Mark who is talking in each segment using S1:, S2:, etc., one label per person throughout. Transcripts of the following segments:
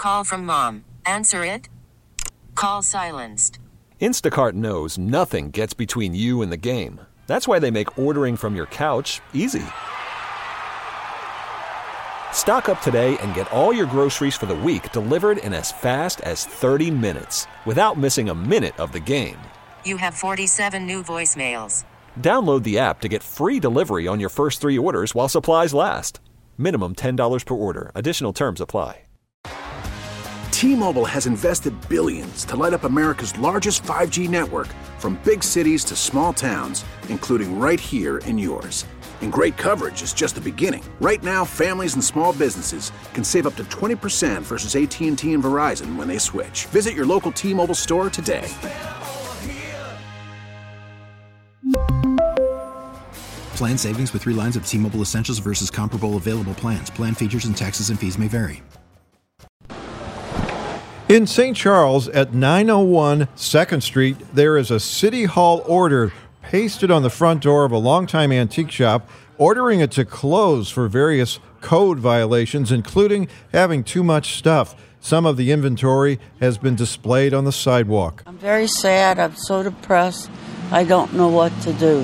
S1: call from mom. Answer it. Call silenced.
S2: Instacart knows nothing gets between you and the game. That's why they make ordering from your couch easy. Stock up today and get all your groceries for the week delivered in as fast as 30 minutes without missing a minute of the game.
S1: You have 47 new voicemails.
S2: Download the app to get free delivery on your first 3 orders while supplies last. Minimum $10 per order. Additional terms apply.
S3: T-Mobile has invested billions to light up America's largest 5G network, from big cities to small towns, including right here in yours. And great coverage is just the beginning. Right now, families and small businesses can save up to 20% versus AT&T and Verizon when they switch. Visit your local T-Mobile store today.
S4: Plan savings with 3 lines of T-Mobile Essentials versus comparable available plans. Plan features and taxes and fees may vary.
S5: In St. Charles at 901 2nd Street, there is a City Hall order pasted on the front door of a longtime antique shop, ordering it to close for various code violations, including having too much stuff. Some of the inventory has been displayed on the sidewalk.
S6: I'm very sad. I'm so depressed. I don't know what to do.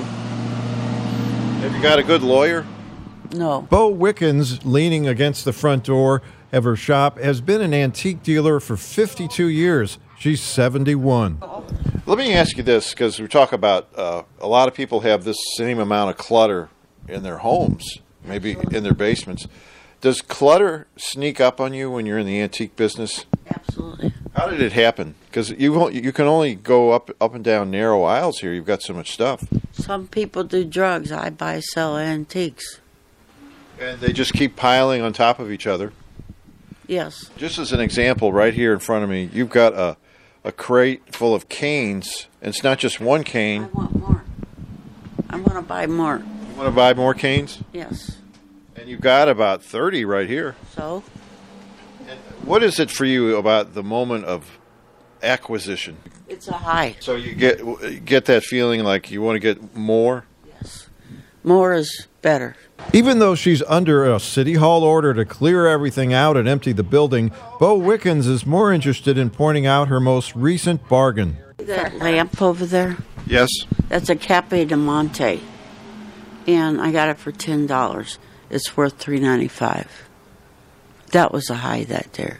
S7: Have you got a good lawyer?
S6: No.
S5: Bo Wickens, leaning against the front door of her shop, has been an antique dealer for 52 years. She's 71.
S7: Let me ask you this, because we talk about a lot of people have this same amount of clutter in their homes, maybe in their basements. Does clutter sneak up on you when you're in the antique business?
S6: Absolutely.
S7: How did it happen? Because you can only go up and down narrow aisles here. You've got so much stuff.
S6: Some people do drugs. I buy, sell antiques.
S7: And they just keep piling on top of each other.
S6: Yes.
S7: Just as an example, right here in front of me, you've got a crate full of canes, and it's not just one cane.
S6: I want more. I want to buy more.
S7: You want to buy more canes?
S6: Yes.
S7: And you've got about 30 right here.
S6: So?
S7: And what is it for you about the moment of acquisition?
S6: It's a high.
S7: So you get that feeling like you want to get more?
S6: Yes. More is better.
S5: Even though she's under a City Hall order to clear everything out and empty the building, Bo Wickens is more interested in pointing out her most recent bargain.
S6: That lamp over there?
S7: Yes.
S6: That's a Cape de Monte. And I got it for $10. It's worth $3.95. That was a high that day.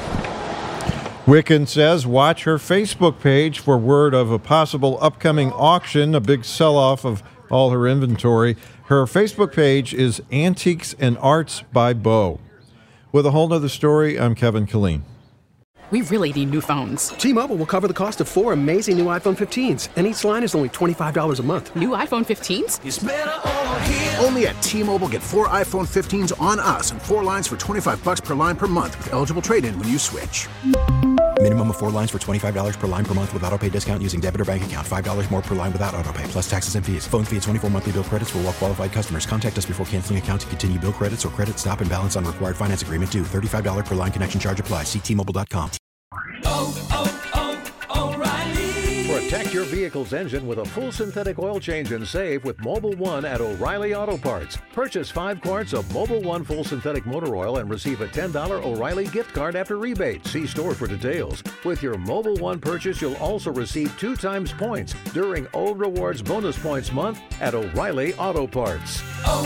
S5: Wickens says watch her Facebook page for word of a possible upcoming auction, a big sell-off of all her inventory. Her Facebook page is Antiques and Arts by Bo. With a whole nother story, I'm Kevin Killeen.
S8: We really need new phones.
S9: T-Mobile will cover the cost of 4 amazing new iPhone 15s, and each line is only $25 a month.
S8: New iPhone 15s?
S3: It's better over here. Only at T-Mobile, get 4 iPhone 15s on us and 4 lines for $25 per line per month with eligible trade-in when you switch.
S4: Minimum of 4 lines for $25 per line per month with autopay discount using debit or bank account. $5 more per line without autopay, plus taxes and fees. Phone fee at 24 monthly bill credits for well-qualified customers. Contact us before canceling account to continue bill credits or credit stop and balance on required finance agreement due. $35 per line connection charge applies. See T-Mobile.com.
S10: O'Reilly. Protect your vehicle's engine with a full synthetic oil change and save with Mobil 1 at O'Reilly Auto Parts. Purchase 5 quarts of Mobil 1 full synthetic motor oil and receive a $10 O'Reilly gift card after rebate. See store for details. With your Mobil 1 purchase, you'll also receive 2 times points during O Rewards Bonus Points Month at O'Reilly Auto Parts.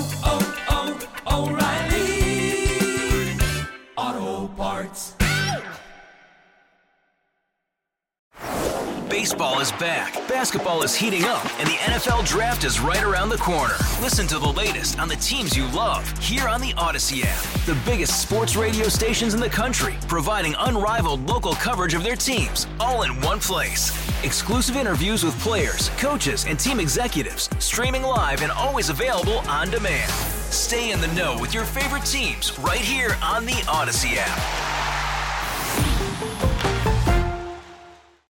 S11: O'Reilly Auto Parts.
S12: Baseball is back, basketball is heating up, and the NFL Draft is right around the corner. Listen to the latest on the teams you love here on the Odyssey app. The biggest sports radio stations in the country, providing unrivaled local coverage of their teams, all in one place. Exclusive interviews with players, coaches, and team executives, streaming live and always available on demand. Stay in the know with your favorite teams right here on the Odyssey app.